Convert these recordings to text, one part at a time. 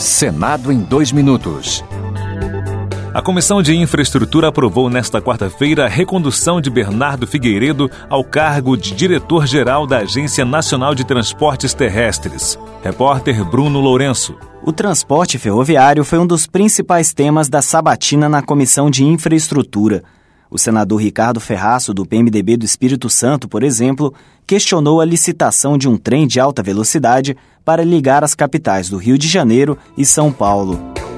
Senado em 2 minutos. A Comissão de Infraestrutura aprovou nesta quarta-feira a recondução de Bernardo Figueiredo ao cargo de diretor-geral da Agência Nacional de Transportes Terrestres. Repórter Bruno Lourenço. O transporte ferroviário foi um dos principais temas da sabatina na Comissão de Infraestrutura. O senador Ricardo Ferraço, do PMDB do Espírito Santo, por exemplo, questionou a licitação de um trem de alta velocidade para ligar as capitais do Rio de Janeiro e São Paulo.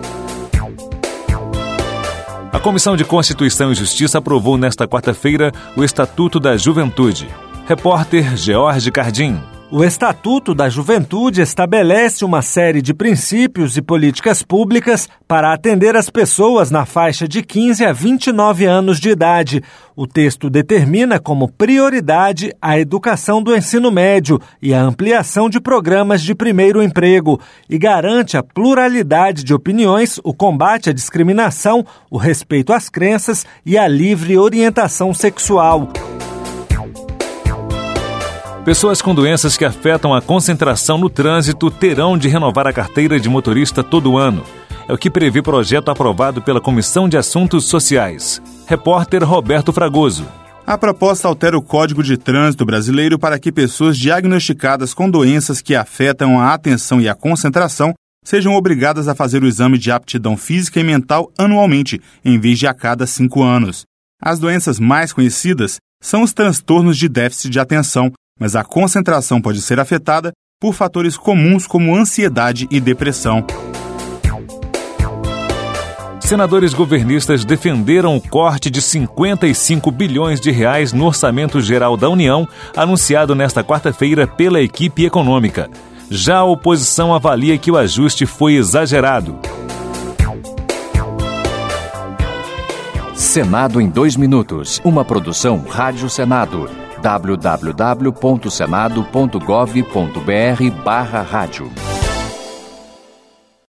A Comissão de Constituição e Justiça aprovou nesta quarta-feira o Estatuto da Juventude. Repórter George Cardim. O Estatuto da Juventude estabelece uma série de princípios e políticas públicas para atender as pessoas na faixa de 15 a 29 anos de idade. O texto determina como prioridade a educação do ensino médio e a ampliação de programas de primeiro emprego e garante a pluralidade de opiniões, o combate à discriminação, o respeito às crenças e a livre orientação sexual. Pessoas com doenças que afetam a concentração no trânsito terão de renovar a carteira de motorista todo ano. É o que prevê projeto aprovado pela Comissão de Assuntos Sociais. Repórter Roberto Fragoso. A proposta altera o Código de Trânsito brasileiro para que pessoas diagnosticadas com doenças que afetam a atenção e a concentração sejam obrigadas a fazer o exame de aptidão física e mental anualmente, em vez de a cada 5 anos. As doenças mais conhecidas são os transtornos de déficit de atenção, mas a concentração pode ser afetada por fatores comuns como ansiedade e depressão. Senadores governistas defenderam o corte de 55 bilhões de reais no Orçamento Geral da União, anunciado nesta quarta-feira pela equipe econômica. Já a oposição avalia que o ajuste foi exagerado. Senado em 2 minutos. Uma produção Rádio Senado. www.senado.gov.br/rádio